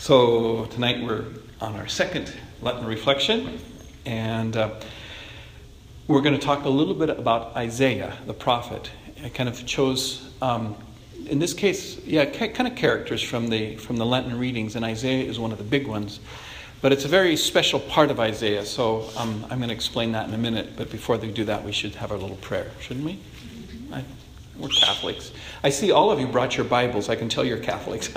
So tonight we're on our second Lenten reflection, and we're going to talk a little bit about Isaiah, the prophet. I kind of chose, in this case, kind of characters from the Lenten readings, and Isaiah is one of the big ones. But it's a very special part of Isaiah, so I'm going to explain that in a minute. But before we do that, we should have our little prayer, shouldn't we? We're Catholics. I see all of you brought your Bibles. I can tell you're Catholics.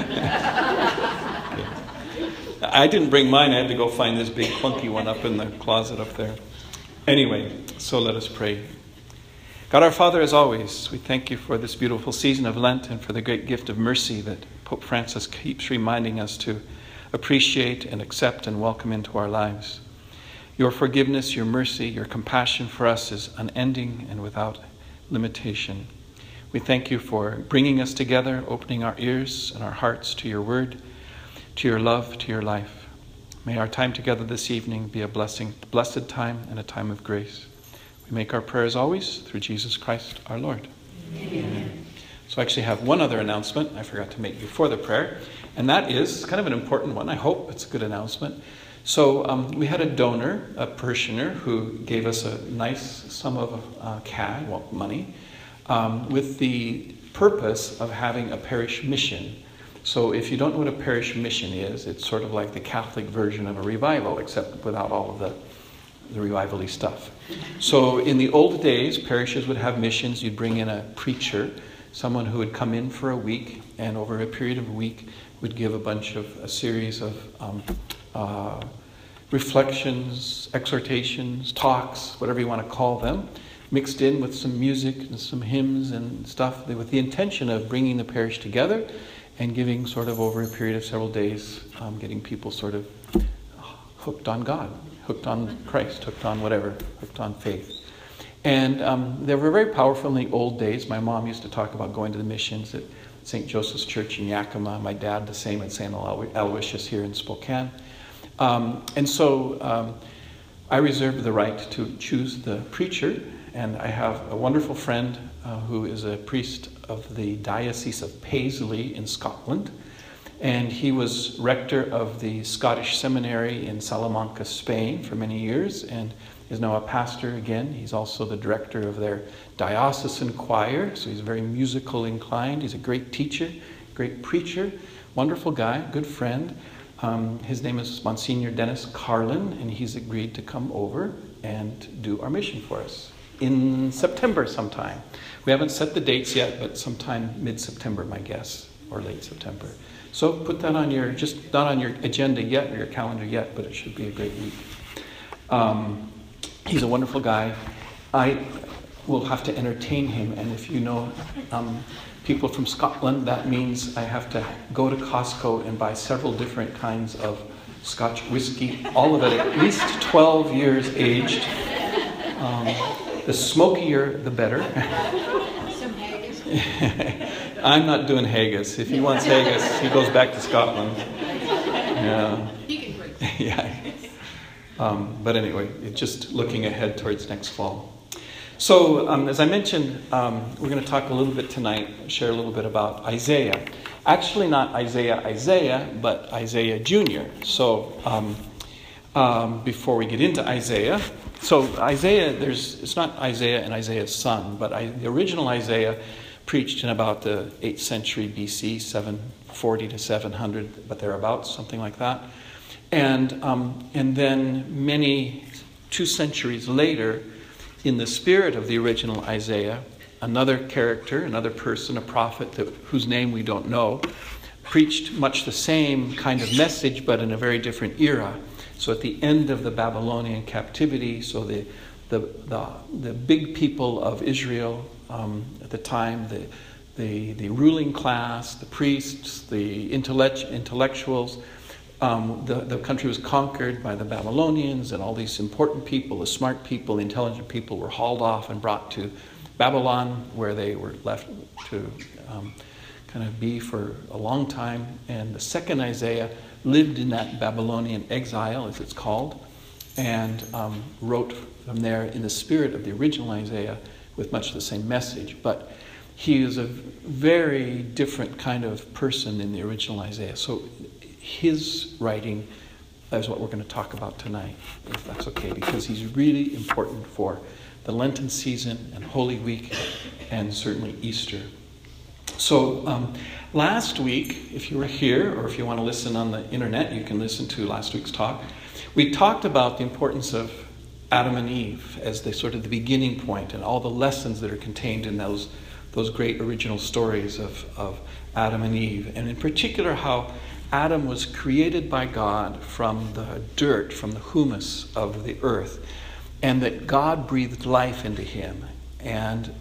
I didn't bring mine. I had to go find this big clunky one up in the closet up there. Anyway, so let us pray. God our Father, as always, we thank you for this beautiful season of Lent and for the great gift of mercy that Pope Francis keeps reminding us to appreciate and accept and welcome into our lives. Your forgiveness, your mercy, your compassion for us is unending and without limitation. We thank you for bringing us together, opening our ears and our hearts to your word, to your love, to your life. May our time together this evening be a blessed time and a time of grace. We make our prayers always through Jesus Christ our Lord. Amen. So I actually have one other announcement I forgot to make before the prayer, and that is kind of an important one. I hope it's a good announcement. So we had a donor, a parishioner, who gave us a nice sum of money, with the purpose of having a parish mission. So if you don't know what a parish mission is, it's sort of like the Catholic version of a revival, except without all of the revival-y stuff. So in the old days, parishes would have missions. You'd bring in a preacher, someone who would come in for a week, and over a period of a week would give a series of reflections, exhortations, talks, whatever you want to call them, mixed in with some music and some hymns and stuff, with the intention of bringing the parish together and giving sort of over a period of several days, getting people sort of hooked on God, hooked on Christ, hooked on whatever, hooked on faith. And they were very powerful in the old days. My mom used to talk about going to the missions at St. Joseph's Church in Yakima. My dad, the same at St. Aloysius here in Spokane. And so I reserved the right to choose the preacher, and I have a wonderful friend who is a priest of the Diocese of Paisley in Scotland, and he was rector of the Scottish Seminary in Salamanca, Spain for many years, and is now a pastor again. He's also the director of their diocesan choir, so he's very musical inclined. He's a great teacher, great preacher, wonderful guy, good friend. His name is Monsignor Dennis Carlin, and he's agreed to come over and do our mission for us in September sometime. We haven't set the dates yet, but sometime mid-September, my guess, or late September. So put that on just not on your agenda yet or your calendar yet, but it should be a great week. He's a wonderful guy. I will have to entertain him, and if you know people from Scotland, that means I have to go to Costco and buy several different kinds of Scotch whiskey, all of it at least 12 years aged. The smokier, the better. Some haggis. I'm not doing haggis. If he wants haggis, he goes back to Scotland. Yeah. He can drink. Yeah. But anyway, just looking ahead towards next fall. So, as I mentioned, we're going to talk a little bit tonight, share a little bit about Isaiah. Actually, not Isaiah, but Isaiah Jr. So, before we get into Isaiah, it's not Isaiah and Isaiah's son, but the original Isaiah preached in about the 8th century BC, 740 to 700, but thereabouts, something like that. And then 2 centuries later, in the spirit of the original Isaiah, another character, another person, a prophet whose name we don't know, preached much the same kind of message, but in a very different era. So at the end of the Babylonian captivity, so the big people of Israel at the time, the ruling class, the priests, the intellectuals, the country was conquered by the Babylonians, and all these important people, the smart people, the intelligent people, were hauled off and brought to Babylon, where they were left to kind of be for a long time. And the second Isaiah lived in that Babylonian exile, as it's called, and wrote from there in the spirit of the original Isaiah with much the same message. But he is a very different kind of person in the original Isaiah. So his writing is what we're going to talk about tonight, if that's okay, because he's really important for the Lenten season and Holy Week and certainly Easter. So last week, if you were here or if you want to listen on the internet, you can listen to last week's talk. We talked about the importance of Adam and Eve as the sort of the beginning point and all the lessons that are contained in those great original stories of Adam and Eve. And in particular, how Adam was created by God from the dirt, from the humus of the earth, and that God breathed life into him. And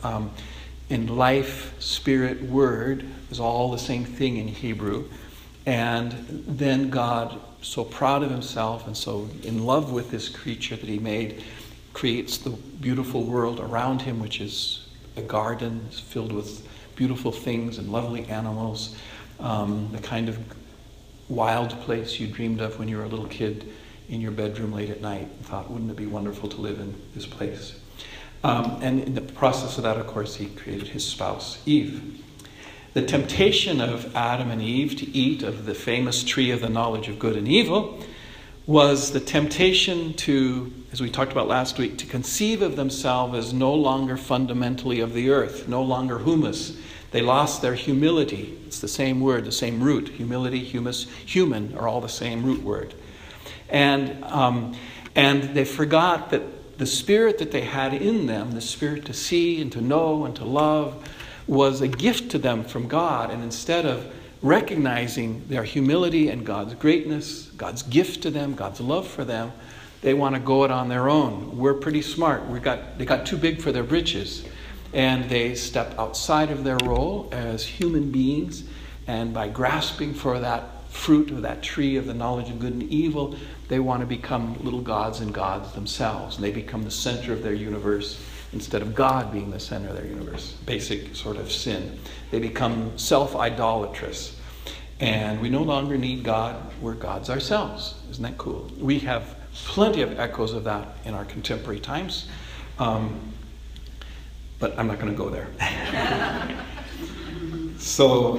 in life, spirit, word is all the same thing in Hebrew. And then God, so proud of himself and so in love with this creature that he made, creates the beautiful world around him, which is a garden filled with beautiful things and lovely animals, the kind of wild place you dreamed of when you were a little kid in your bedroom late at night and thought, wouldn't it be wonderful to live in this place? And in the process of that, of course, he created his spouse, Eve. The temptation of Adam and Eve to eat of the famous tree of the knowledge of good and evil was the temptation to, as we talked about last week, to conceive of themselves as no longer fundamentally of the earth, no longer humus. They lost their humility. It's the same word, the same root. Humility, humus, human are all the same root word. And they forgot that the spirit that they had in them, the spirit to see and to know and to love, was a gift to them from God. And instead of recognizing their humility and God's greatness, God's gift to them, God's love for them, they want to go it on their own. We're pretty smart. They got too big for their britches. And they stepped outside of their role as human beings. And by grasping for that fruit of that tree of the knowledge of good and evil, they want to become little gods and gods themselves. And they become the center of their universe instead of God being the center of their universe. Basic sort of sin. They become self-idolatrous. And we no longer need God. We're gods ourselves. Isn't that cool? We have plenty of echoes of that in our contemporary times. But I'm not going to go there. So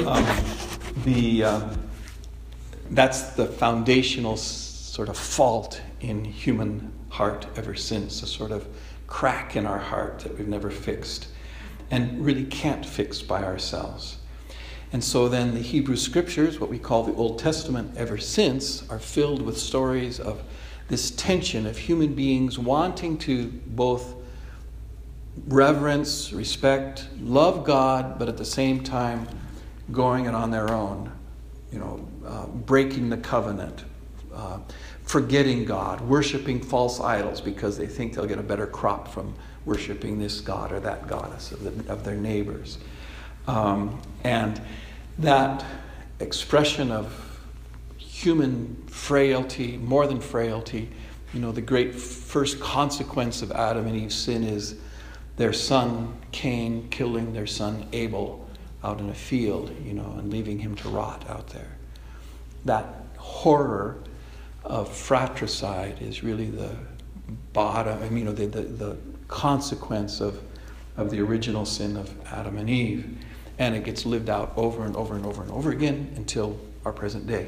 that's the foundational sort of fault in human heart ever since, a sort of crack in our heart that we've never fixed and really can't fix by ourselves. And so then the Hebrew Scriptures, what we call the Old Testament ever since, are filled with stories of this tension of human beings wanting to both reverence, respect, love God, but at the same time going it on their own, breaking the covenant, forgetting God, worshiping false idols because they think they'll get a better crop from worshiping this god or that goddess of their neighbors. And that expression of human frailty, more than frailty, the great first consequence of Adam and Eve's sin is their son Cain killing their son Abel out in a field, and leaving him to rot out there. That horror of fratricide is really the bottom, the consequence of the original sin of Adam and Eve. And it gets lived out over and over and over and over again until our present day.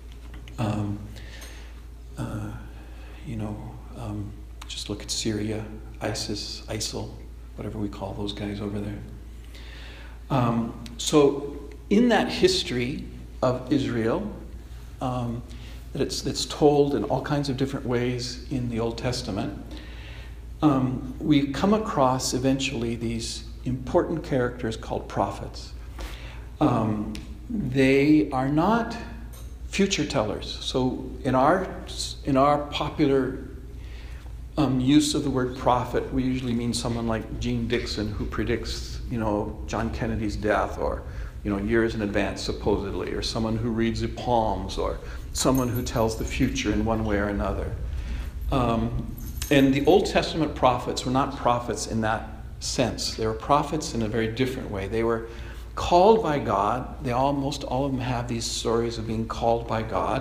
Just look at Syria, ISIS, ISIL, whatever we call those guys over there. So in that history of Israel, that's told in all kinds of different ways in the Old Testament, we come across eventually these important characters called prophets. They are not future tellers. So in our popular use of the word prophet, we usually mean someone like Gene Dixon, who predicts, John Kennedy's death, or years in advance supposedly, or someone who reads the palms, or someone who tells the future in one way or another. And the Old Testament prophets were not prophets in that sense. They were prophets in a very different way. They were called by God. Almost all of them have these stories of being called by God.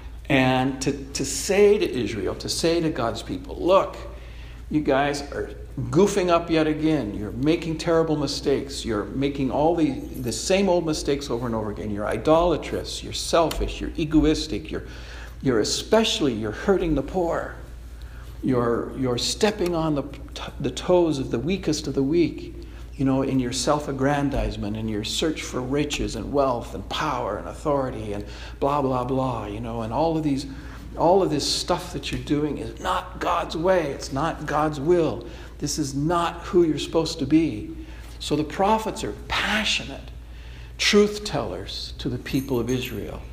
And to say to Israel, to say to God's people, look, you guys are goofing up yet again. You're making terrible mistakes. You're making all the same old mistakes over and over again. You're idolatrous. You're selfish. You're egoistic. You're hurting the poor. You're stepping on the toes of the weakest of the weak, in your self-aggrandizement and your search for riches and wealth and power and authority and blah, blah, blah, and all of this stuff that you're doing is not God's way. It's not God's will. This is not who you're supposed to be. So the prophets are passionate truth tellers to the people of Israel.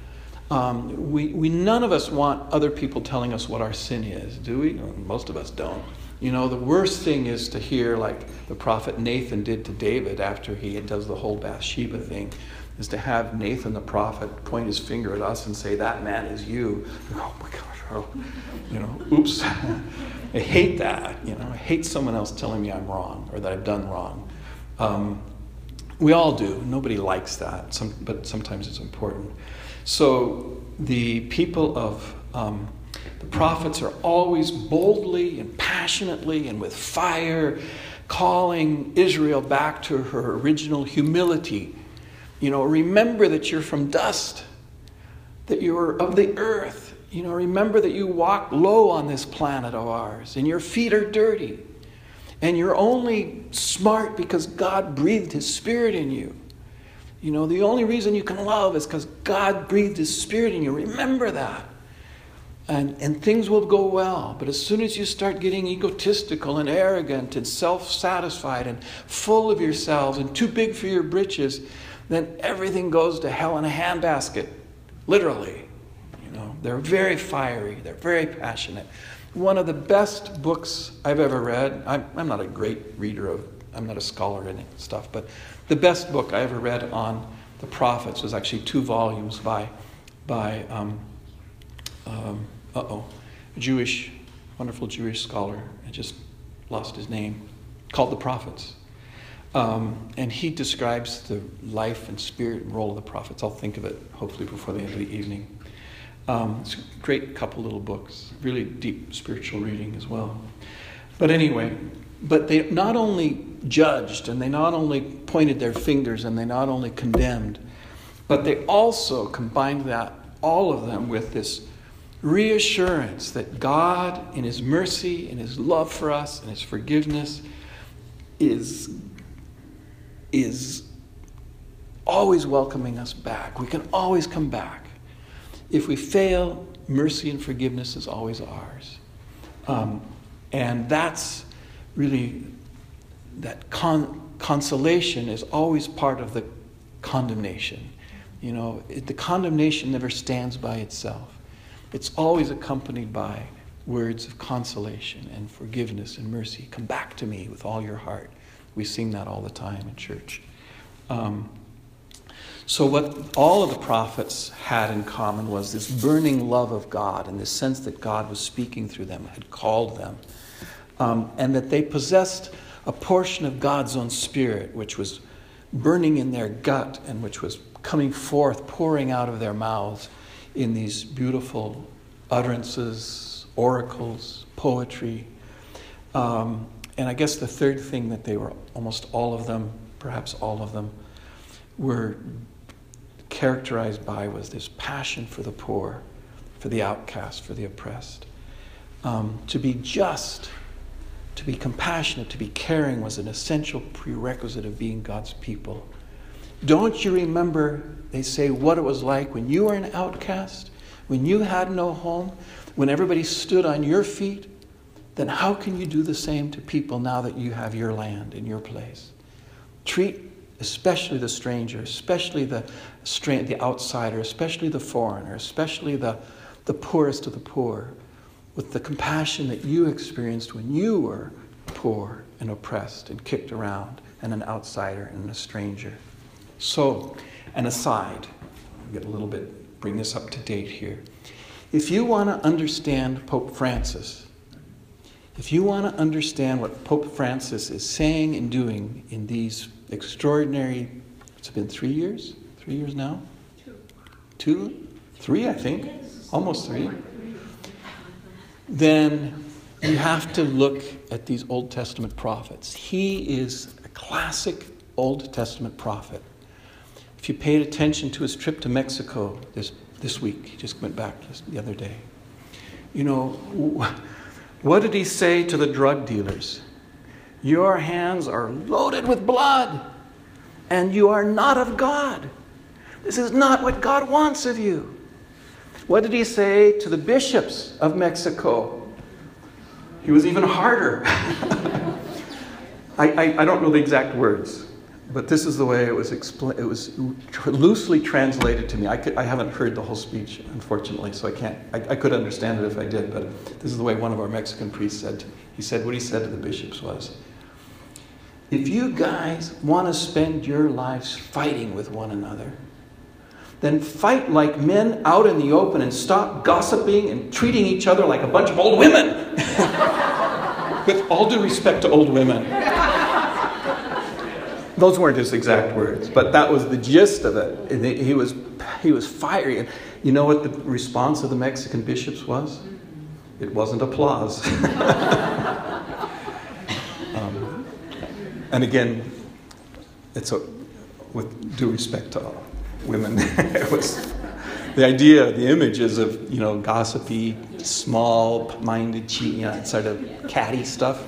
We none of us want other people telling us what our sin is, do we? Most of us don't. The worst thing is to hear, like the prophet Nathan did to David after he does the whole Bathsheba thing, is to have Nathan the prophet point his finger at us and say, that man is you. Oh my gosh, oops. I hate that. I hate someone else telling me I'm wrong or that I've done wrong. We all do. Nobody likes that, but sometimes it's important. So the people of the prophets are always boldly and passionately and with fire calling Israel back to her original humility. Remember that you're from dust, that you're of the earth. Remember that you walk low on this planet of ours and your feet are dirty. And you're only smart because God breathed His Spirit in you. The only reason you can love is because God breathed His Spirit in you. Remember that. And things will go well. But as soon as you start getting egotistical and arrogant and self-satisfied and full of yourselves and too big for your britches, then everything goes to hell in a handbasket. Literally. They're very fiery. They're very passionate. One of the best books I've ever read, I'm not a great reader I'm not a scholar in stuff, but the best book I ever read on the prophets was actually 2 volumes by a wonderful Jewish scholar. I just lost his name, called The Prophets. And he describes the life and spirit and role of the prophets. I'll think of it hopefully before the end of the evening. It's a great couple little books, really deep spiritual reading as well. But anyway, they not only judged and they not only pointed their fingers and they not only condemned, but they also combined that, all of them, with this reassurance that God, in His mercy and His love for us and His forgiveness, is always welcoming us back. We can always come back. If we fail, mercy and forgiveness is always ours. And that's really, that consolation is always part of the condemnation. The condemnation never stands by itself. It's always accompanied by words of consolation and forgiveness and mercy. Come back to me with all your heart. We sing that all the time in church. So what all of the prophets had in common was this burning love of God and this sense that God was speaking through them, had called them, and that they possessed a portion of God's own Spirit, which was burning in their gut and which was coming forth, pouring out of their mouths in these beautiful utterances, oracles, poetry. And I guess the third thing that they were, almost all of them, perhaps all of them, were characterized by was this passion for the poor, for the outcast, for the oppressed. To be just, to be compassionate, to be caring was an essential prerequisite of being God's people. Don't you remember, they say, what it was like when you were an outcast, when you had no home, when everybody stood on your feet? Then how can you do the same to people now that you have your land and your place? Treat especially the stranger, especially the outsider, especially the foreigner, especially the poorest of the poor, with the compassion that you experienced when you were poor and oppressed and kicked around and an outsider and a stranger. So, an aside, I'll bring this up to date here. If you want to understand Pope Francis, if you want to understand what Pope Francis is saying and doing in these extraordinary, it's been 3 years? 3 years now? 2? 3, I think. Almost 3. Then you have to look at these Old Testament prophets. He is a classic Old Testament prophet. If you paid attention to his trip to Mexico this week, he just went back the other day. You know, what did he say to the drug dealers? Your hands are loaded with blood, and you are not of God. This is not what God wants of you. What did he say to the bishops of Mexico? He was even harder. I don't know the exact words, but this is the way it was explained. It was loosely translated to me. I haven't heard the whole speech, unfortunately, so I can't. I could understand it if I did, but this is the way one of our Mexican priests said. What he said to the bishops was, if you guys want to spend your lives fighting with one another, then fight like men out in the open and stop gossiping and treating each other like a bunch of old women. With all due respect to old women. Those weren't his exact words, but that was the gist of it. He was fiery. And you know what the response of the Mexican bishops was? It wasn't applause. And again, with due respect to all women, it was the idea, the images of, gossipy, small-minded, sort of catty stuff.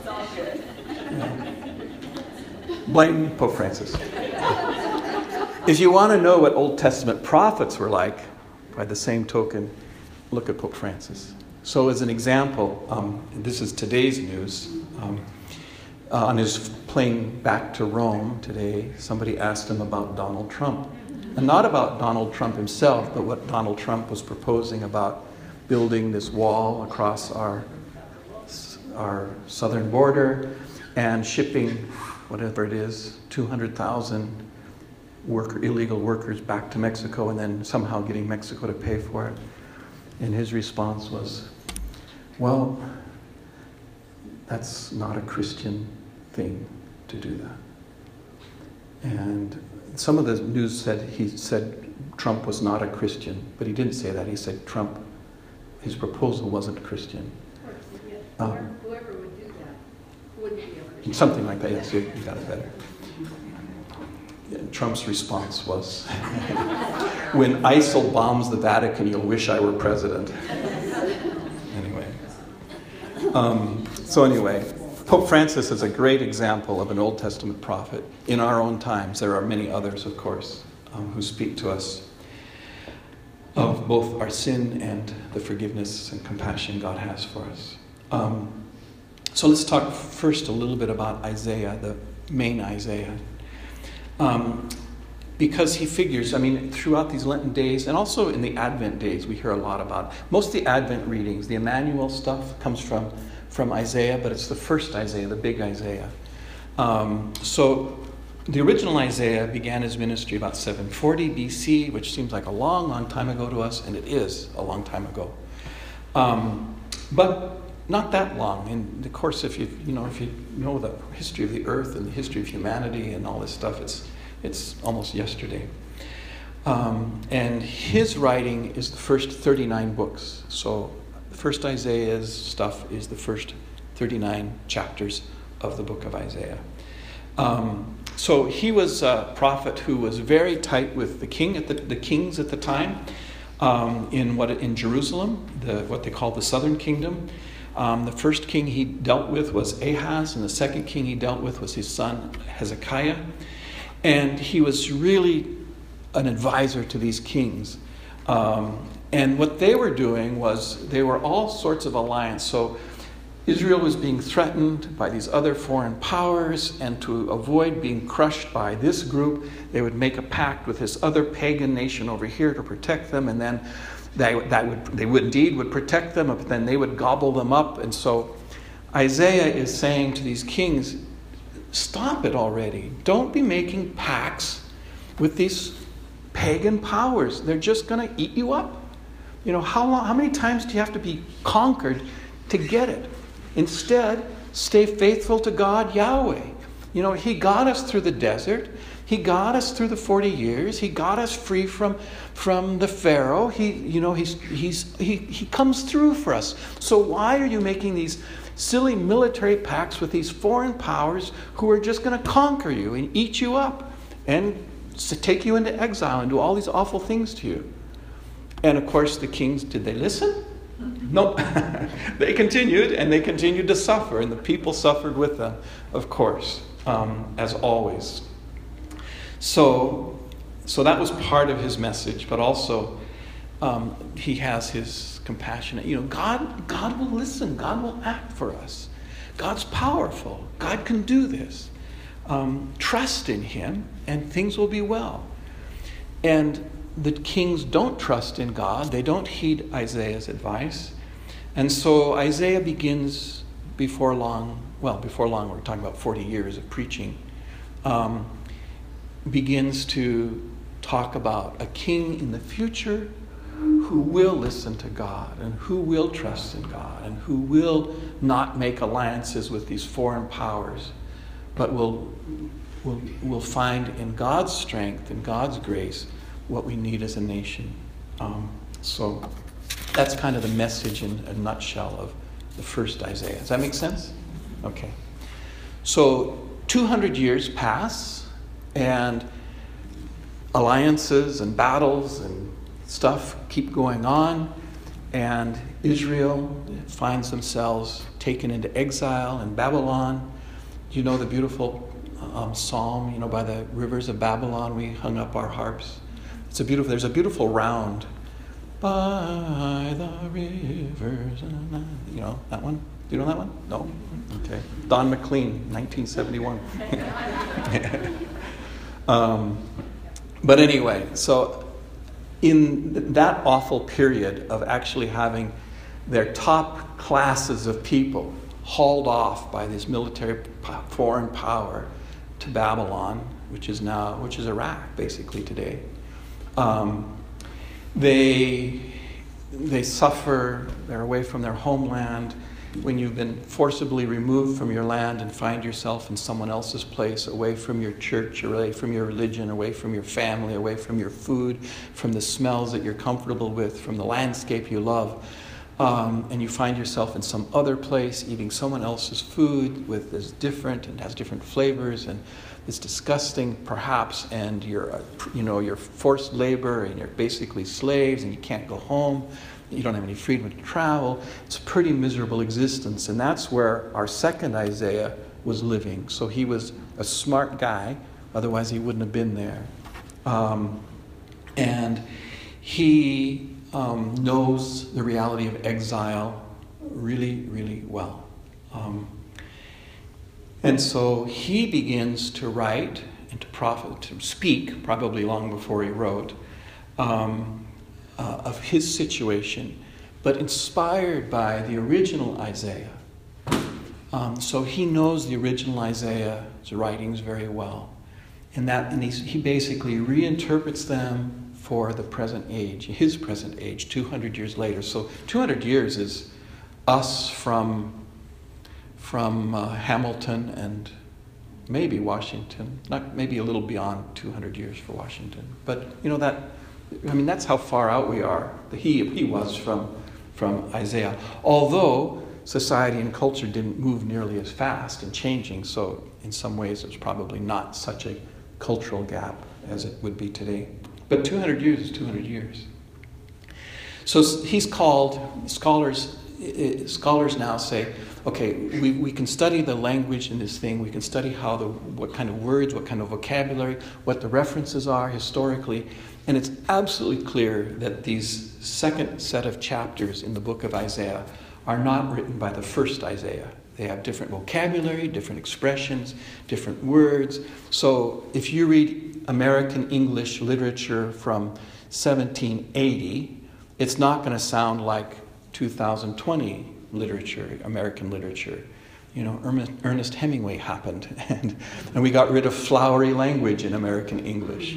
Blame Pope Francis. If you want to know what Old Testament prophets were like, by the same token, look at Pope Francis. So as an example, this is today's news. On his plane back to Rome today, somebody asked him about Donald Trump. And not about Donald Trump himself, but what Donald Trump was proposing about building this wall across our southern border and shipping, whatever it is, 200,000 illegal workers back to Mexico and then somehow getting Mexico to pay for it. And his response was, well, that's not a Christian thing to do that. And some of the news said he said Trump was not a Christian, but he didn't say that. He said his proposal wasn't Christian. Whoever would do that wouldn't be a Christian. Something like that, yes, you got it better. Yeah, Trump's response was, when ISIL bombs the Vatican, you'll wish I were president. Anyway, Pope Francis is a great example of an Old Testament prophet. In our own times, there are many others, of course, who speak to us of both our sin and the forgiveness and compassion God has for us. So let's talk first a little bit about Isaiah, the main Isaiah. Because he figures, throughout these Lenten days and also in the Advent days, we hear a lot about, most of the Advent readings, the Emmanuel stuff comes from Isaiah, but it's the first Isaiah, the big Isaiah. So the original Isaiah began his ministry about 740 BC, which seems like a long, long time ago to us, and it is a long time ago. But not that long. And of course, if you know the history of the earth and the history of humanity and all this stuff, it's almost yesterday. And his writing is the first 39 books. So the first Isaiah's stuff is the first 39 chapters of the book of Isaiah. So he was a prophet who was very tight with the kings at the time in Jerusalem, what they call the southern kingdom. The first king he dealt with was Ahaz, and the second king he dealt with was his son Hezekiah. And he was really an advisor to these kings. And what they were doing was they were all sorts of alliance. So Israel was being threatened by these other foreign powers, and to avoid being crushed by this group, they would make a pact with this other pagan nation over here to protect them, and then they would protect them, but then they would gobble them up. And so Isaiah is saying to these kings, stop it already. Don't be making pacts with these pagan powers. They're just going to eat you up. How many times do you have to be conquered to get it? Instead, stay faithful to God, Yahweh. He got us through the desert. He got us through the 40 years. He got us free from the Pharaoh. He comes through for us. So why are you making these silly military pacts with these foreign powers who are just going to conquer you and eat you up and take you into exile and do all these awful things to you? And of course, the kings, did they listen? No. They continued, and they continued to suffer, and the people suffered with them, of course, as always. So that was part of his message, but also he has his compassionate. God will listen. God will act for us. God's powerful. God can do this. Trust in him, and things will be well. And the kings don't trust in God. They don't heed Isaiah's advice. And so Isaiah begins before long, we're talking about 40 years of preaching, begins to talk about a king in the future who will listen to God and who will trust in God and who will not make alliances with these foreign powers, but will find in God's strength and God's grace what we need as a nation. So that's kind of the message in a nutshell of the first Isaiah. Does that make sense? Okay. So 200 years pass, and alliances and battles and stuff keep going on, and Israel finds themselves taken into exile in Babylon. You know the beautiful psalm, by the rivers of Babylon we hung up our harps. There's a beautiful round. By the rivers. You know that one? Do you know that one? No? Okay. Don McLean, 1971. But anyway, so in that awful period of actually having their top classes of people hauled off by this military foreign power to Babylon, which is Iraq basically today, they suffer. They're away from their homeland. When you've been forcibly removed from your land and find yourself in someone else's place, away from your church, away from your religion, away from your family, away from your food, from the smells that you're comfortable with, from the landscape you love, and you find yourself in some other place eating someone else's food that's different and has different flavors, and it's disgusting perhaps, and you're forced labor and you're basically slaves and you can't go home. You don't have any freedom to travel. It's a pretty miserable existence. And that's where our second Isaiah was living. So he was a smart guy. Otherwise, he wouldn't have been there. And he knows the reality of exile really, really well. And so he begins to write and to speak, probably long before he wrote, of his situation, but inspired by the original Isaiah. So he knows the original Isaiah's writings very well. And he basically reinterprets them for the present age, his present age, 200 years later. So 200 years is us from Hamilton and maybe Washington, maybe a little beyond 200 years for Washington. But that's how far out we are. He was from Isaiah. Although society and culture didn't move nearly as fast in changing, so in some ways there's probably not such a cultural gap as it would be today. But 200 years is 200 years. So he's called, scholars now say, okay, we can study the language in this thing. We can study what kind of words, what kind of vocabulary, what the references are historically. And it's absolutely clear that these second set of chapters in the book of Isaiah are not written by the first Isaiah. They have different vocabulary, different expressions, different words. So if you read American English literature from 1780, it's not going to sound like 2020 literature, American literature. Ernest Hemingway happened, and we got rid of flowery language in American English,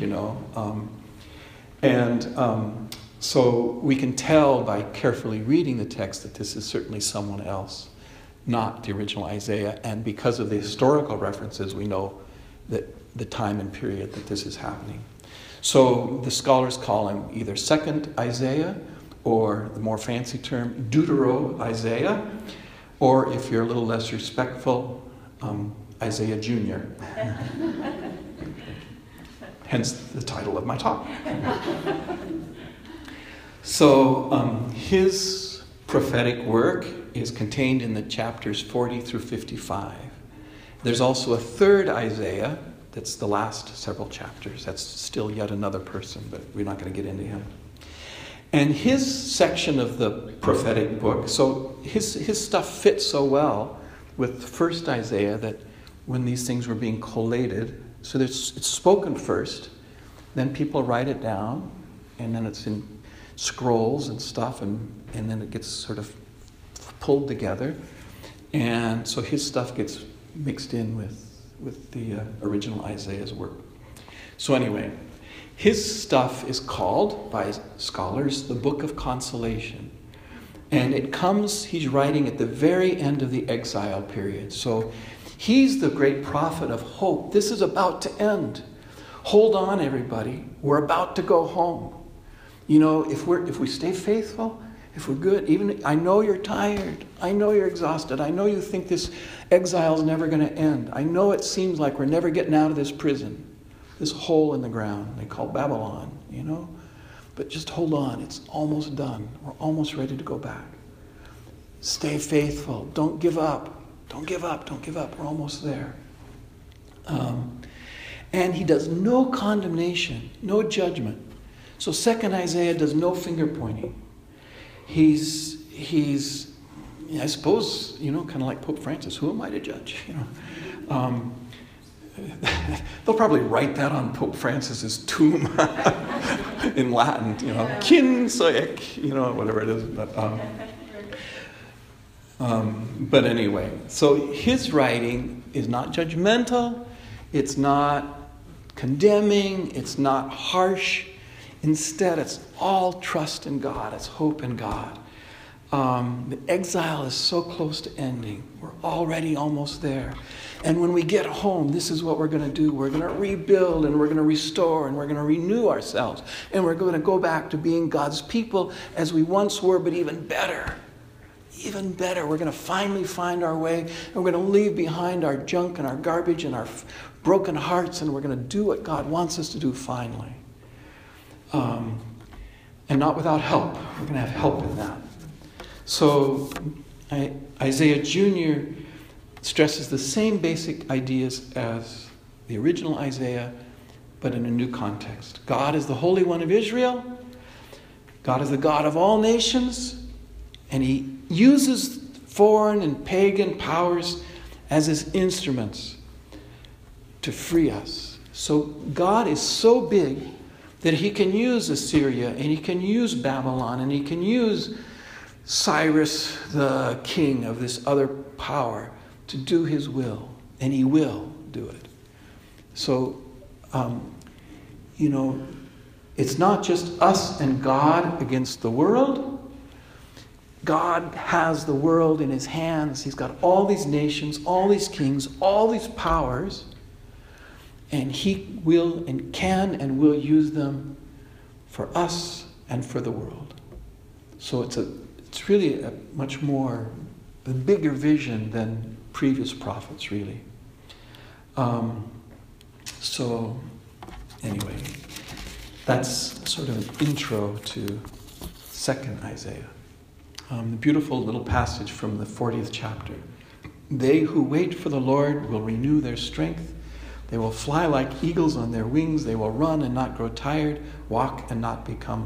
So we can tell by carefully reading the text that this is certainly someone else, not the original Isaiah. And because of the historical references, we know that the time and period that this is happening. So the scholars call him either Second Isaiah, or the more fancy term, Deutero-Isaiah, or if you're a little less respectful, Isaiah Jr. Hence the title of my talk. So his prophetic work is contained in the chapters 40 through 55. There's also a third Isaiah, that's the last several chapters. That's still yet another person, but we're not going to get into him. And his section of the prophetic book, so his stuff fits so well with the first Isaiah that when these things were being collated, so it's spoken first, then people write it down, and then it's in scrolls and stuff, and then it gets sort of pulled together. And so his stuff gets mixed in with the original Isaiah's work. So anyway, his stuff is called by scholars the Book of Consolation. And he's writing at the very end of the exile period. So he's the great prophet of hope. This is about to end. Hold on, everybody. We're about to go home. You know, if we stay faithful, if we're good, even I know you're tired. I know you're exhausted. I know you think this exile is never going to end. I know it seems like we're never getting out of this prison, this hole in the ground they call Babylon, you know. But just hold on. It's almost done. We're almost ready to go back. Stay faithful. Don't give up. Don't give up. Don't give up. We're almost there. And he does no condemnation, no judgment. So second Isaiah does no finger pointing. He's I suppose, you know, kind of like Pope Francis. Who am I to judge? You know, they'll probably write that on Pope Francis's tomb in Latin. You know, Kin Soec, you know, whatever it is. But anyway, so his writing is not judgmental. It's not condemning. It's not harsh. Instead, it's all trust in God. It's hope in God. The exile is so close to ending. We're already almost there. And when we get home, this is what we're going to do. We're going to rebuild, and we're going to restore, and we're going to renew ourselves. And we're going to go back to being God's people as we once were, but even better. Even better. We're going to finally find our way, and we're going to leave behind our junk and our garbage and our broken hearts, and we're going to do what God wants us to do finally. And not without help. We're going to have help in that. So Isaiah Jr. stresses the same basic ideas as the original Isaiah, but in a new context. God is the Holy One of Israel. God is the God of all nations. And he uses foreign and pagan powers as his instruments to free us. So God is so big that he can use Assyria, and he can use Babylon, and he can use Cyrus, the king of this other power, to do his will. And he will do it. So, you know, it's not just us and God against the world. God has the world in his hands. He's got all these nations, all these kings, all these powers. And he will and can and will use them for us and for the world. So it's really a much more, a bigger vision than previous prophets, really. So anyway, that's sort of an intro to second Isaiah. The beautiful little passage from the 40th chapter. They who wait for the Lord will renew their strength. They will fly like eagles on their wings. They will run and not grow tired, walk and not become,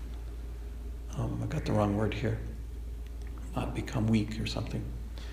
I got the wrong word here, not become weak or something.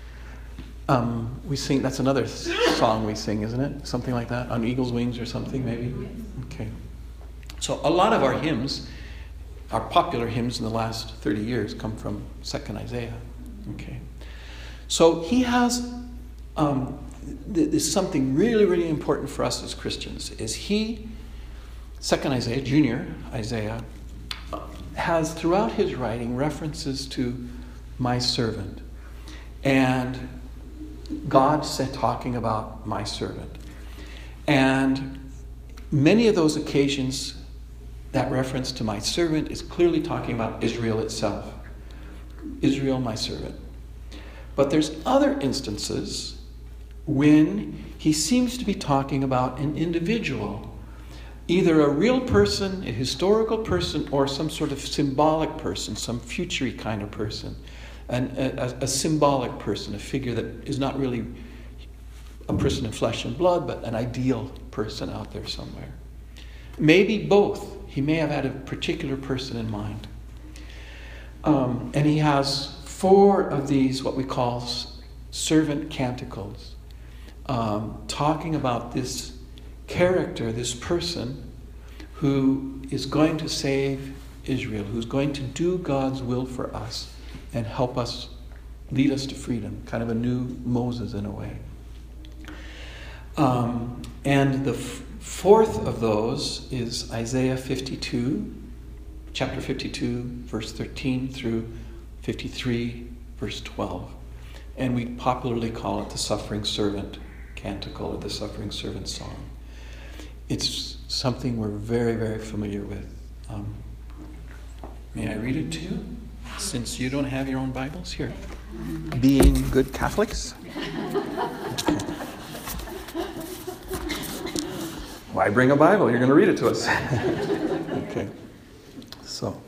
We sing, that's another song we sing, isn't it? Something like that, on eagle's wings or something maybe? Okay. So a lot of our hymns, our popular hymns in the last 30 years come from 2nd Isaiah. Okay. So he has... there's something really, really important for us as Christians, is second Isaiah, junior Isaiah, has throughout his writing references to my servant. And God said, talking about my servant. And many of those occasions, that reference to my servant is clearly talking about Israel itself. Israel, my servant. But there's other instances when he seems to be talking about an individual, either a real person, a historical person, or some sort of symbolic person, some future kind of person, a symbolic person, a figure that is not really a person of flesh and blood, but an ideal person out there somewhere. Maybe both. He may have had a particular person in mind. And he has 4 of these, what we call servant canticles, talking about this character, this person who is going to save Israel, who's going to do God's will for us and help us, lead us to freedom, kind of a new Moses in a way. And the 4th of those is Isaiah 52, chapter 52, verse 13 through 53, verse 12. And we popularly call it the Suffering Servant Canticle, or the Suffering Servant Song. It's something we're very, very familiar with. May I read it to you? Since you don't have your own Bibles here. Being good Catholics. Okay. Why bring a Bible? You're going to read it to us. Okay. So.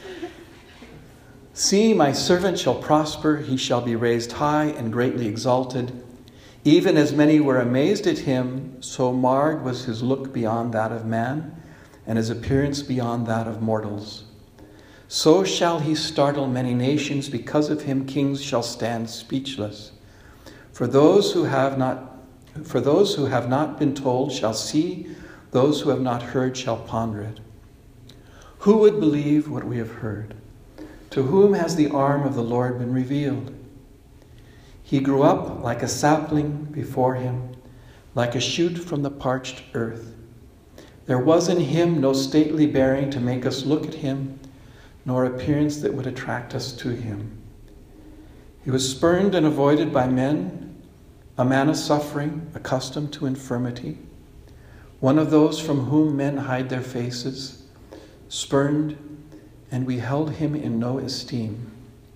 See, my servant shall prosper. He shall be raised high and greatly exalted. Even as many were amazed at him, so marred was his look beyond that of man, and his appearance beyond that of mortals. So shall he startle many nations. Because of him, kings shall stand speechless. For those who have not been told shall see, those who have not heard shall ponder it. Who would believe what we have heard? To whom has the arm of the Lord been revealed? He grew up like a sapling before him, like a shoot from the parched earth. There was in him no stately bearing to make us look at him, nor appearance that would attract us to him. He was spurned and avoided by men, a man of suffering, accustomed to infirmity, one of those from whom men hide their faces, spurned, and we held him in no esteem.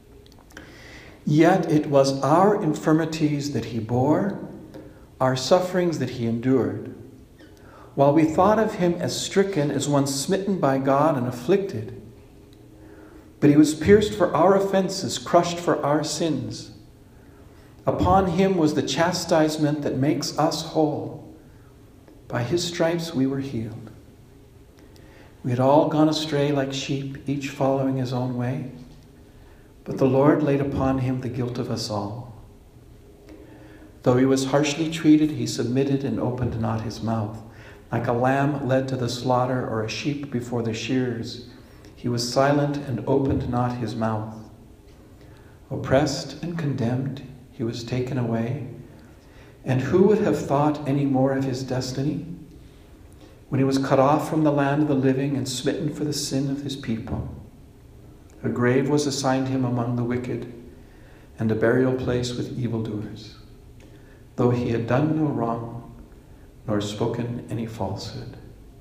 Yet it was our infirmities that he bore, our sufferings that he endured. While we thought of him as stricken, as one smitten by God and afflicted, but he was pierced for our offenses, crushed for our sins. Upon him was the chastisement that makes us whole. By his stripes we were healed. We had all gone astray like sheep, each following his own way. But the Lord laid upon him the guilt of us all. Though he was harshly treated, he submitted and opened not his mouth. Like a lamb led to the slaughter, or a sheep before the shearers, he was silent and opened not his mouth. Oppressed and condemned, he was taken away. And who would have thought any more of his destiny? When he was cut off from the land of the living and smitten for the sin of his people. A grave was assigned him among the wicked, and a burial place with evildoers, though he had done no wrong, nor spoken any falsehood.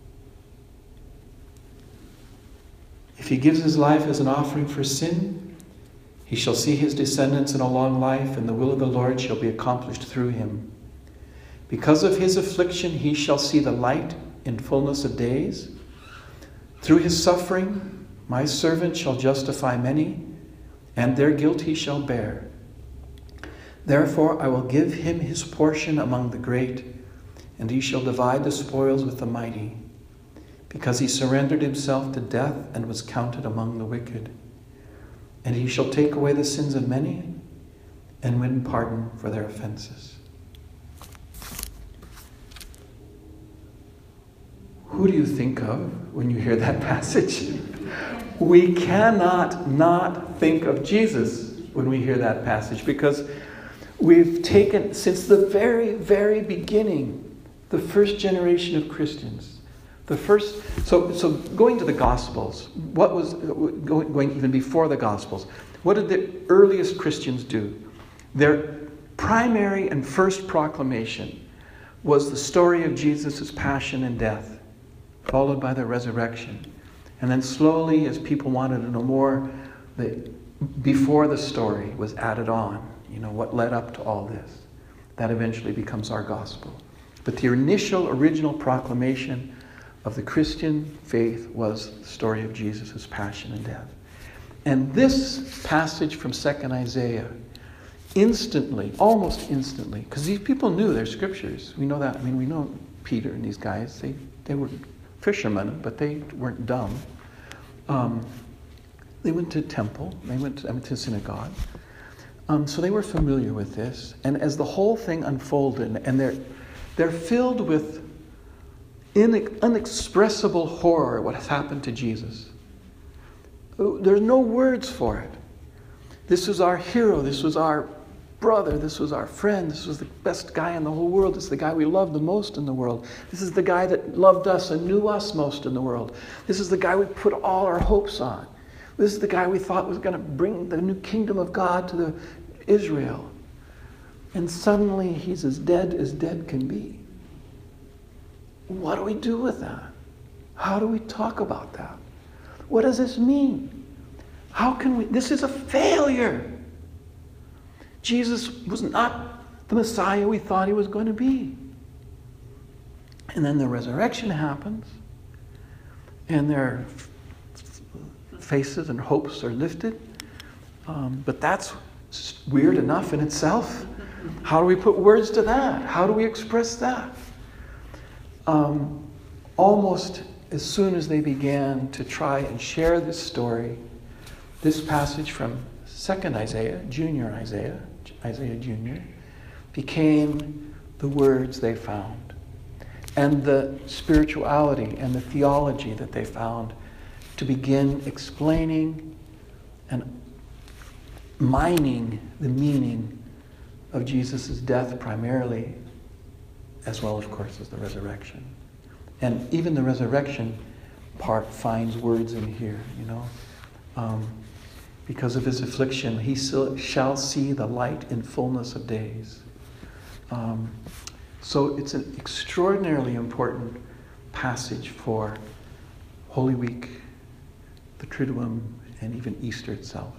If he gives his life as an offering for sin, he shall see his descendants in a long life, and the will of the Lord shall be accomplished through him. Because of his affliction he shall see the light in fullness of days. Through his suffering my servant shall justify many, and their guilt he shall bear. Therefore I will give him his portion among the great, and he shall divide the spoils with the mighty, because he surrendered himself to death and was counted among the wicked. And he shall take away the sins of many and win pardon for their offenses. Who do you think of when you hear that passage? We cannot not think of Jesus when we hear that passage, because we've taken, since the very, very beginning, the first generation of Christians, so going to the Gospels, what was going even before the Gospels? What did the earliest Christians do? Their primary and first proclamation was the story of Jesus' passion and death, followed by the resurrection. And then slowly, as people wanted to know more, before the story was added on, what led up to all this. That eventually becomes our gospel. But the initial, original proclamation of the Christian faith was the story of Jesus' passion and death. And this passage from 2nd Isaiah, instantly, almost instantly, because these people knew their scriptures. We know that. I mean, we know Peter and these guys. They were fishermen, but they weren't dumb. They went to temple. They went to synagogue. So they were familiar with this. And as the whole thing unfolded, and they're filled with inexpressible horror at what has happened to Jesus. There's no words for it. This was our hero. This was our brother. This was our friend. This was the best guy in the whole world. This is the guy we loved the most in the world. This is the guy that loved us and knew us most in the world. This is the guy we put all our hopes on. This is the guy we thought was going to bring the new kingdom of God to Israel. And suddenly he's as dead can be. What do we do with that? How do we talk about that? What does this mean? How can we? This is a failure. Jesus was not the Messiah we thought he was going to be. And then the resurrection happens, and their faces and hopes are lifted. But that's weird enough in itself. How do we put words to that? How do we express that? Almost as soon as they began to try and share this story, this passage from 2nd Isaiah, Isaiah Jr., became the words they found. And the spirituality and the theology that they found to begin explaining and mining the meaning of Jesus' death primarily, as well, of course, as the resurrection. And even the resurrection part finds words in here, because of his affliction, he shall see the light in fullness of days. So it's an extraordinarily important passage for Holy Week, the Triduum, and even Easter itself.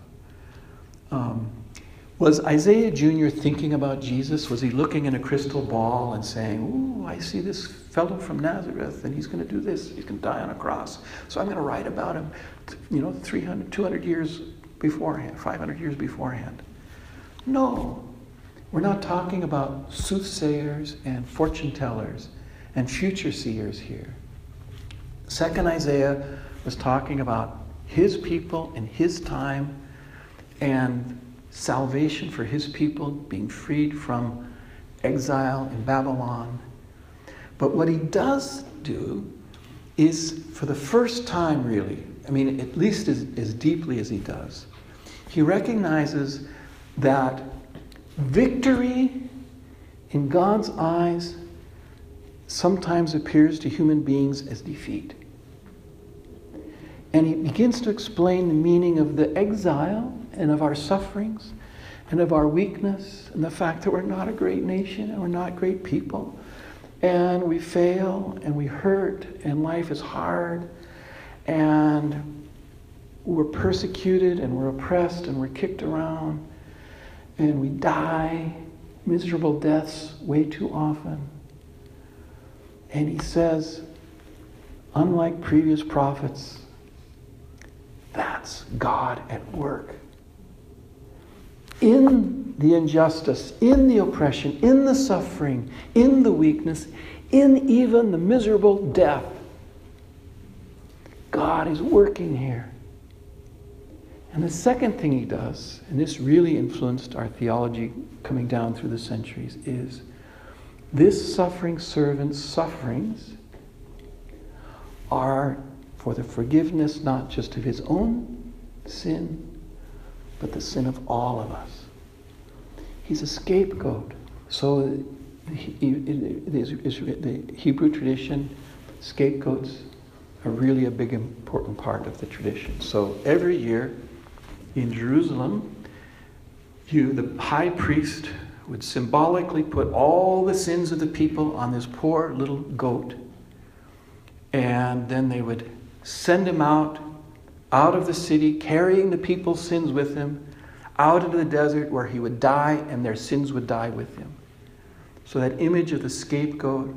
Was Isaiah Jr. thinking about Jesus? Was he looking in a crystal ball and saying, ooh, I see this fellow from Nazareth, and he's going to do this. He's going to die on a cross. So I'm going to write about him, 300, 200 years beforehand, 500 years beforehand. No. We're not talking about soothsayers and fortune tellers and future seers here. 2nd Isaiah was talking about his people in his time and salvation for his people being freed from exile in Babylon. But what he does do is, for the first time really, at least as deeply as he does, he recognizes that victory in God's eyes sometimes appears to human beings as defeat. And he begins to explain the meaning of the exile and of our sufferings and of our weakness and the fact that we're not a great nation and we're not great people. And we fail and we hurt and life is hard and we're persecuted and we're oppressed and we're kicked around and we die miserable deaths way too often. And he says, unlike previous prophets, that's God at work. In the injustice, in the oppression, in the suffering, in the weakness, in even the miserable death, God is working here. And the second thing he does, and this really influenced our theology coming down through the centuries, is this suffering servant's sufferings are for the forgiveness not just of his own sin, but the sin of all of us. He's a scapegoat. So the Hebrew tradition, scapegoats are really a big important part of the tradition. So every year in Jerusalem, the high priest would symbolically put all the sins of the people on this poor little goat. And then they would send him out of the city, carrying the people's sins with him, out into the desert where he would die and their sins would die with him. So that image of the scapegoat,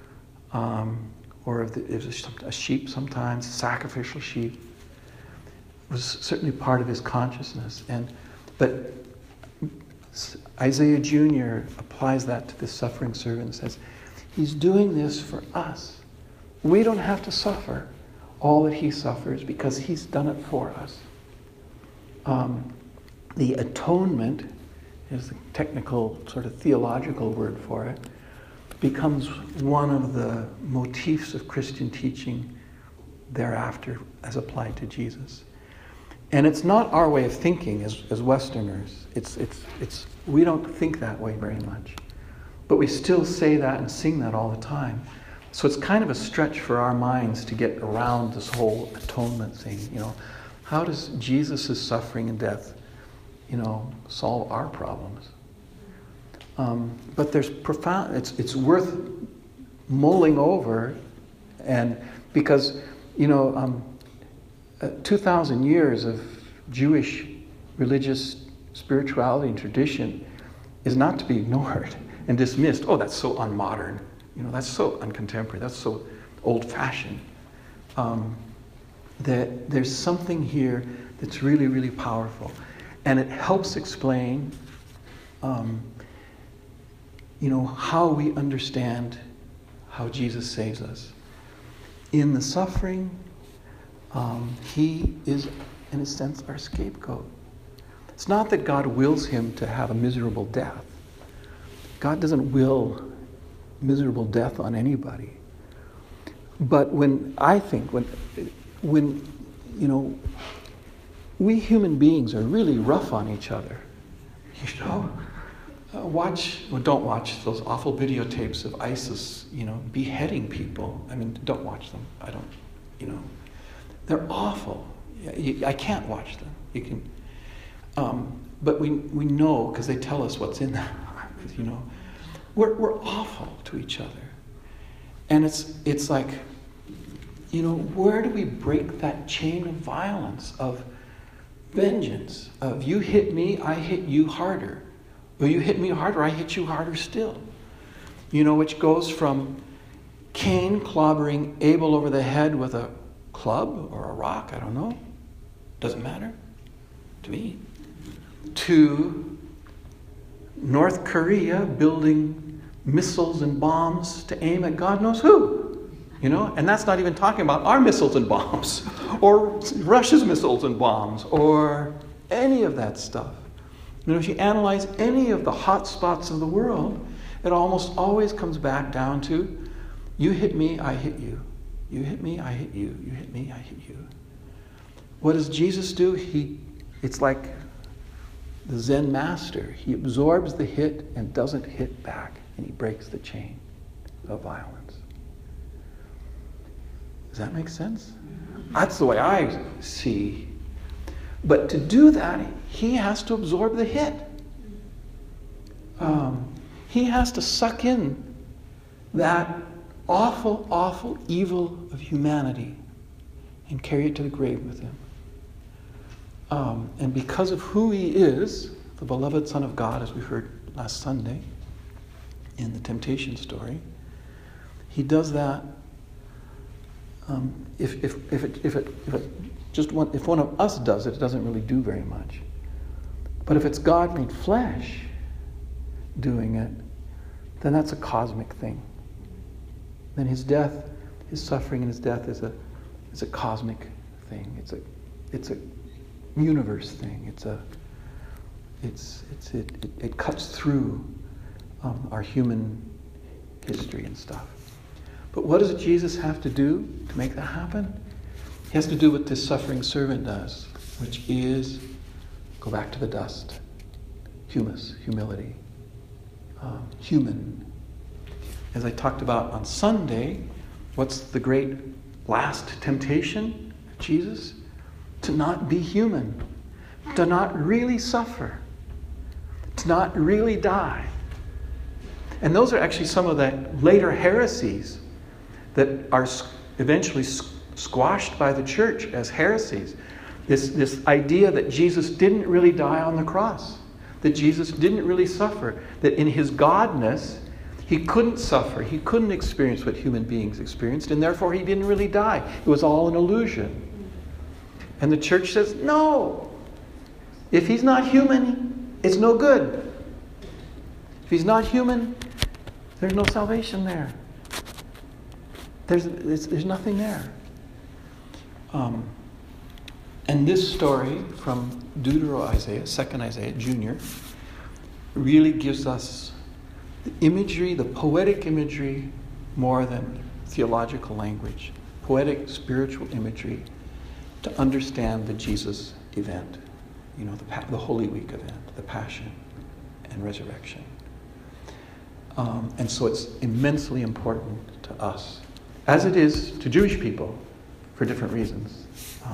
or of a sheep sometimes, a sacrificial sheep, was certainly part of his consciousness. But Isaiah Jr. applies that to the suffering servant and says, he's doing this for us. We don't have to suffer all that he suffers because he's done it for us. The atonement is the technical sort of theological word for it, becomes one of the motifs of Christian teaching thereafter as applied to Jesus. And it's not our way of thinking as Westerners. We don't think that way very much. But we still say that and sing that all the time. So it's kind of a stretch for our minds to get around this whole atonement thing. How does Jesus' suffering and death, solve our problems? But there's profound, it's worth mulling over, and because, 2,000 years of Jewish religious spirituality and tradition is not to be ignored and dismissed. Oh, that's so unmodern. That's so uncontemporary. That's so old-fashioned. That there's something here that's really, really powerful. And it helps explain, how we understand how Jesus saves us. In the suffering, he is, in a sense, our scapegoat. It's not that God wills him to have a miserable death. God doesn't will miserable death on anybody. But when we human beings are really rough on each other, don't watch those awful videotapes of ISIS, beheading people. Don't watch them. They're awful. I can't watch them. You can, but we know because they tell us what's in them. We're awful to each other, and it's like, where do we break that chain of violence, of vengeance, of you hit me, I hit you harder, or you hit me harder, I hit you harder still, which goes from Cain clobbering Abel over the head with a club or a rock, I don't know, doesn't matter to me, to North Korea building missiles and bombs to aim at God knows who, and that's not even talking about our missiles and bombs, or Russia's missiles and bombs, or any of that stuff. If you analyze any of the hot spots of the world, it almost always comes back down to, you hit me, I hit you. You hit me, I hit you. You hit me, I hit you. What does Jesus do? It's like the Zen master. He absorbs the hit and doesn't hit back, and he breaks the chain of violence. Does that make sense? That's the way I see. But to do that, he has to absorb the hit. He has to suck in that awful, awful evil of humanity and carry it to the grave with him. And because of who he is, the beloved Son of God, as we heard last Sunday in the temptation story, he does that. If one of us does it, it doesn't really do very much. But if it's God made flesh doing it, then that's a cosmic thing. Then his death, his suffering and his death is a cosmic thing. It's a universe thing. It cuts through our human history and stuff. But what does Jesus have to do to make that happen? He has to do what this suffering servant does, which is go back to the dust. Humus, humility, human. As I talked about on Sunday, what's the great last temptation of Jesus? To not be human, to not really suffer, It's not really die. And those are actually some of the later heresies that are eventually squashed by the church as heresies. This idea that Jesus didn't really die on the cross, that Jesus didn't really suffer, that in his godness, he couldn't suffer, he couldn't experience what human beings experienced, and therefore he didn't really die. It was all an illusion. And the church says, no. If he's not human, it's no good. If he's not human, there's no salvation there. There's nothing there. And this story from Deutero-Isaiah, 2nd Isaiah, Junior, really gives us the imagery, the poetic imagery, more than theological language. Poetic, spiritual imagery to understand the Jesus event. You know, the Holy Week event, the Passion and Resurrection. And so it's immensely important to us, as it is to Jewish people, for different reasons.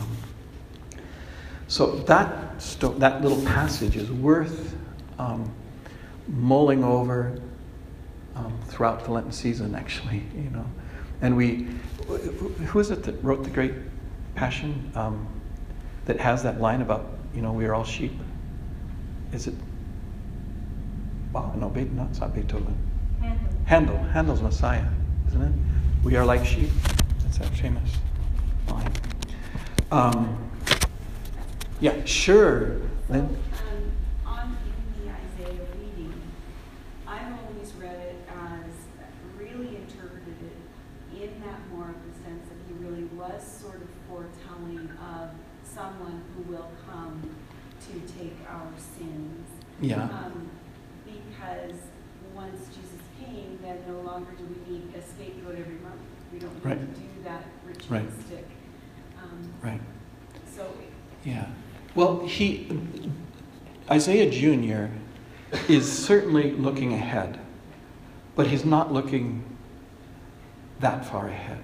So that little passage is worth mulling over throughout the Lenten season, actually. You know, and who is it that wrote the great Passion that has that line about, you know, we are all sheep? Is it? Well, no, it's not Beethoven. Handel's Messiah, isn't it? We are like sheep. That's that famous line. Yeah, sure. Lynn? On the Isaiah reading, I've always read it as really interpreted it in that more of the sense that he really was sort of foretelling of someone who will come to take our sins. Yeah. Because once Jesus came, then no longer do we need a scapegoat every month. We don't need Right. to do that ritualistic. Right. So Yeah. Well, Isaiah Jr. is certainly looking ahead, but he's not looking that far ahead.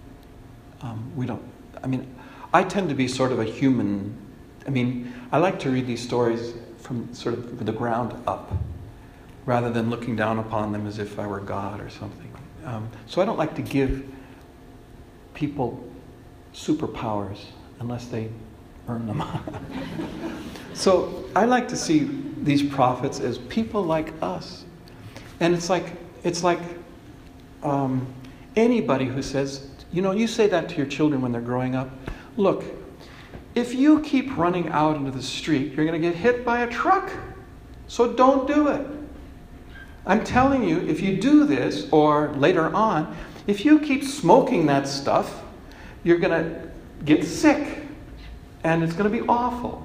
I tend to be sort of a human. I like to read these stories from sort of the ground up, rather than looking down upon them as if I were God or something. So I don't like to give people superpowers unless they earn them. So I like to see these prophets as people like us. And it's like anybody who says, you say that to your children when they're growing up. Look, if you keep running out into the street, you're going to get hit by a truck. So don't do it. I'm telling you, if you do this, or later on, if you keep smoking that stuff, you're going to get sick. And it's going to be awful.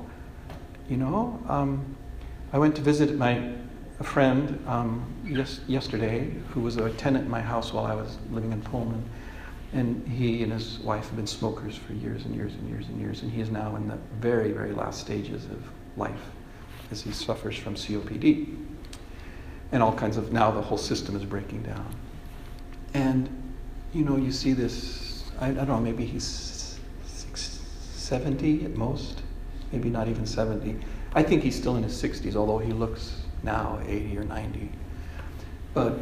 I went to visit a friend yesterday who was a tenant in my house while I was living in Pullman. And he and his wife have been smokers for years and years and years and years. And he is now in the very, very last stages of life as he suffers from COPD. And all kinds of, now the whole system is breaking down. And, you see this, I don't know, maybe he's 70 at most, maybe not even 70. I think he's still in his 60s, although he looks now 80 or 90. But,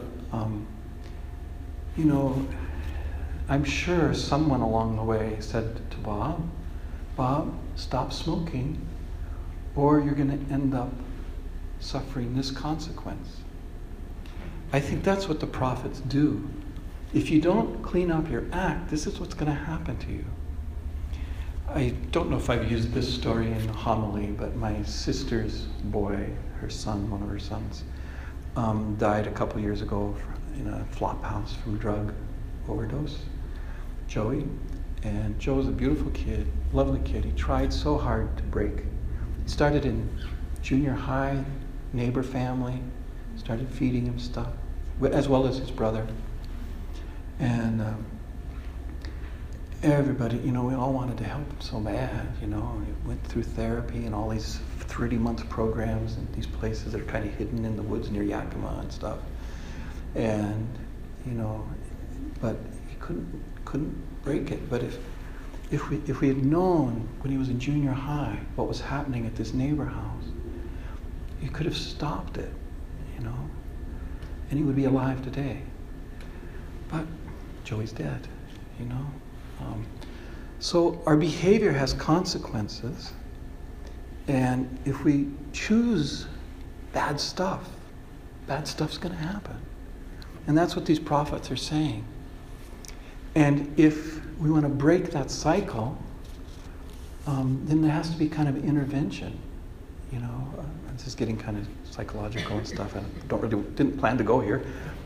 I'm sure someone along the way said to Bob, stop smoking, or you're going to end up suffering this consequence. I think that's what the prophets do. If you don't clean up your act, this is what's going to happen to you. I don't know if I've used this story in a homily, but my sister's boy, her son, one of her sons, died a couple years ago in a flop house from drug overdose. Joey. And Joe's a beautiful kid, lovely kid. He tried so hard to break. He started in junior high, neighbor family, started feeding him stuff, as well as his brother. And everybody, we all wanted to help him so bad, He went through therapy and all these 30-month programs in these places that are kind of hidden in the woods near Yakima and stuff. And, but he couldn't break it. But if we had known when he was in junior high what was happening at this neighbor house, he could have stopped it, and he would be alive today. But Joey's dead, So our behavior has consequences, and if we choose bad stuff's going to happen. And that's what these prophets are saying. And if we want to break that cycle, then there has to be kind of intervention. This is getting kind of psychological and stuff, and didn't plan to go here.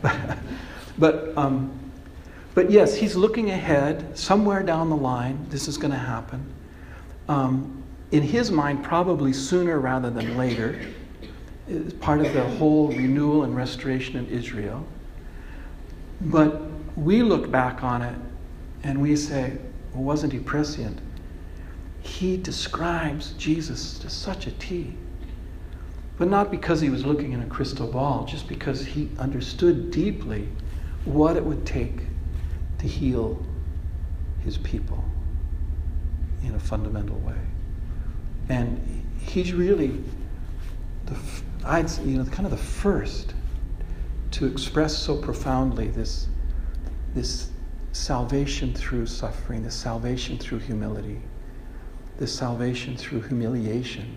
But yes, he's looking ahead. Somewhere down the line, this is going to happen. In his mind, probably sooner rather than later. It's part of the whole renewal and restoration of Israel. But we look back on it and we say, well, wasn't he prescient? He describes Jesus to such a T. But not because he was looking in a crystal ball, just because he understood deeply what it would take to heal his people in a fundamental way. And he's really kind of the first to express so profoundly this salvation through suffering, this salvation through humility, this salvation through humiliation,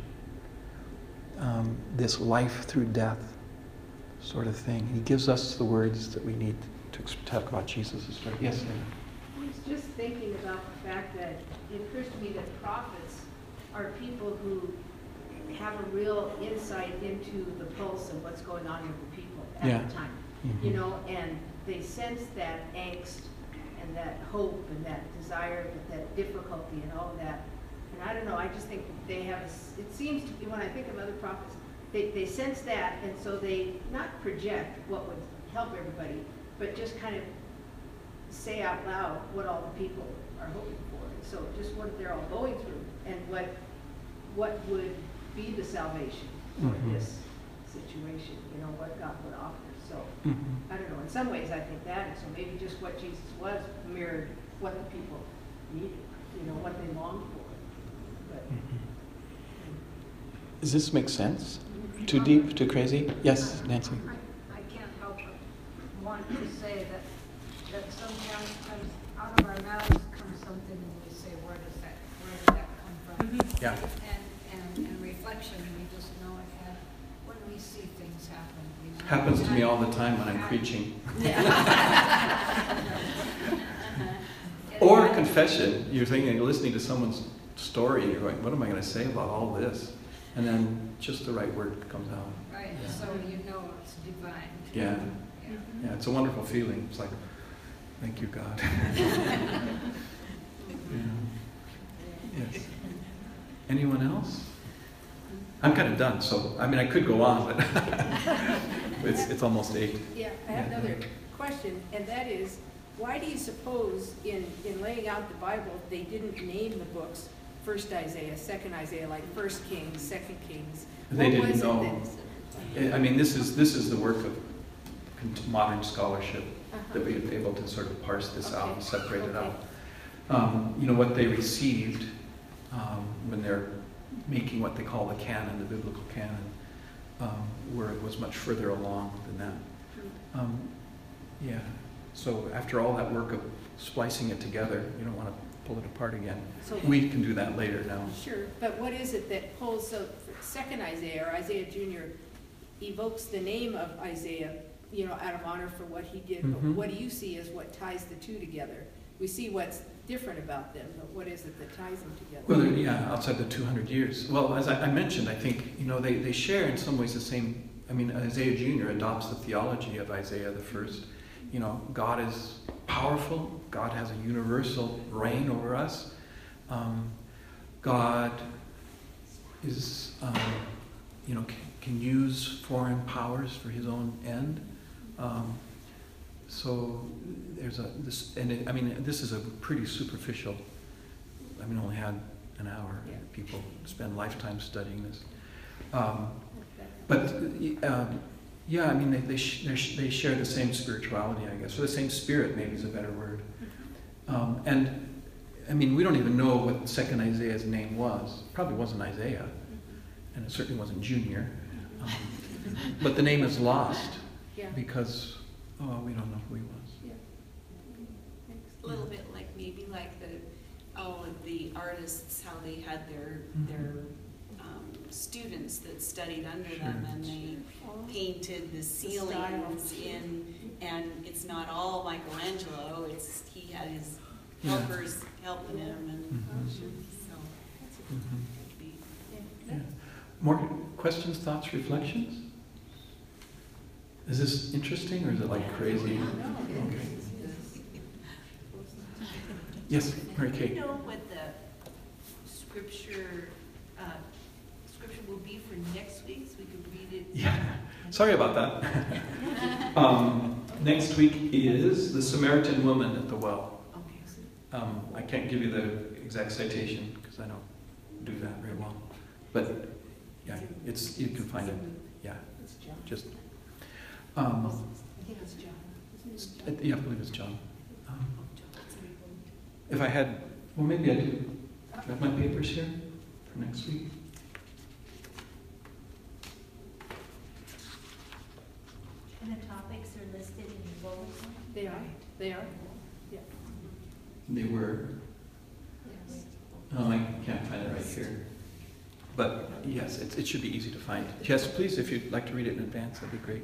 this life through death sort of thing. He gives us the words that we need to talk about Jesus' story. Yes, Anna? I was just thinking about the fact that it occurs to me that prophets are people who have a real insight into the pulse of what's going on with the people at the time. Mm-hmm. And they sense that angst and that hope and that desire, that difficulty and all of that. And I don't know, I just think they have, it seems to be, when I think of other prophets, they sense that, and so they not project what would help everybody, but just kind of say out loud what all the people are hoping for. And so just what they're all going through and what would be the salvation for this situation, what God would offer. So, I don't know, in some ways I think that, and so maybe just what Jesus was mirrored what the people needed, what they longed for. But, Does this make sense? Too deep? Too crazy? Yes, Nancy? I can't help but want to say that sometimes out of our mouths comes something and we say, where did that come from? Yeah. And reflection, we just know it when we see things happen. Happens to me all the time when I'm preaching. Or confession. You're thinking, you're listening to someone's story, and you're going, what am I going to say about all this? And then just the right word comes out. Right, Yeah. so it's divine. Yeah. Yeah, it's a wonderful feeling. It's like, thank you, God. Yeah. Yes. Anyone else? I'm kind of done, so I could go on, but it's almost 8. Yeah, I have another question, and that is, why do you suppose in laying out the Bible they didn't name the books First Isaiah, Second Isaiah, like First Kings, Second Kings? They didn't know. This is the work of modern scholarship that we've been able to sort of parse this out and separate it out. What they received when they're making what they call the canon, the biblical canon, where it was much further along than that. So after all that work of splicing it together, you don't want to pull it apart again. So we can do that later now. Sure, but what is it that pulls, so Second Isaiah, or Isaiah Jr., evokes the name of Isaiah, out of honor for what he did, but what do you see as what ties the two together? We see what's different about them, but what is it that ties them together? Well, outside the 200 years. Well, as I mentioned, I think, they share in some ways the same, Isaiah Jr. adopts the theology of Isaiah the first. God is powerful. God has a universal reign over us. God is, can use foreign powers for his own end. So there's this is a pretty superficial. Only had an hour. Yeah. People spend lifetimes studying this. They share the same spirituality, I guess, or the same spirit, maybe is a better word. We don't even know what the second Isaiah's name was. Probably wasn't Isaiah, and it certainly wasn't Junior. But the name is lost Yeah. because, we don't know who he was. Yeah. A little bit like, maybe like the artists, how they had their students that studied under them, and they painted the ceilings and it's not all Michelangelo, he had his helpers helping him, and so it'd be. Yeah. More questions, thoughts, reflections? Is this interesting or is it like crazy? Okay. Yes, Mary Do Kay. you know what the scripture will be for next week, so we can read it? Yeah, sorry about that. Next week is the Samaritan woman at the well. Okay. I can't give you the exact citation because I don't do that very well. But yeah, you can find it. Yeah, just. I think it's John. Yeah, I believe it's John. If I had, well, maybe I do. Do I have my papers here for next week? And the topics are listed in the bulletin? They are, they are. Yeah. They were. Yes. I can't find it right here. But yes, it should be easy to find. Yes, please, if you'd like to read it in advance, that'd be great.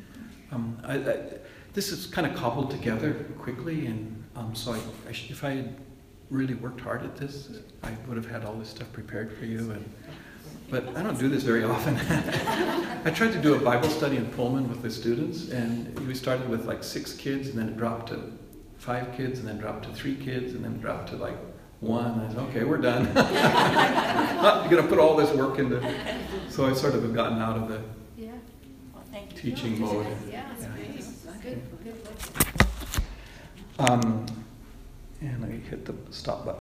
This is kind of cobbled together quickly, and so if I had really worked hard at this, I would have had all this stuff prepared for you. But I don't do this very often. I tried to do a Bible study in Pullman with the students, and we started with like 6 kids, and then it dropped to 5 kids, and then dropped to 3 kids, and then it dropped to like 1. I said, okay, we're done. Not going to put all this work into. So I sort of have gotten out of the Yeah. Well, thank you. teaching mode. Yeah, it's Yeah. great. Good, good. And I hit the stop button.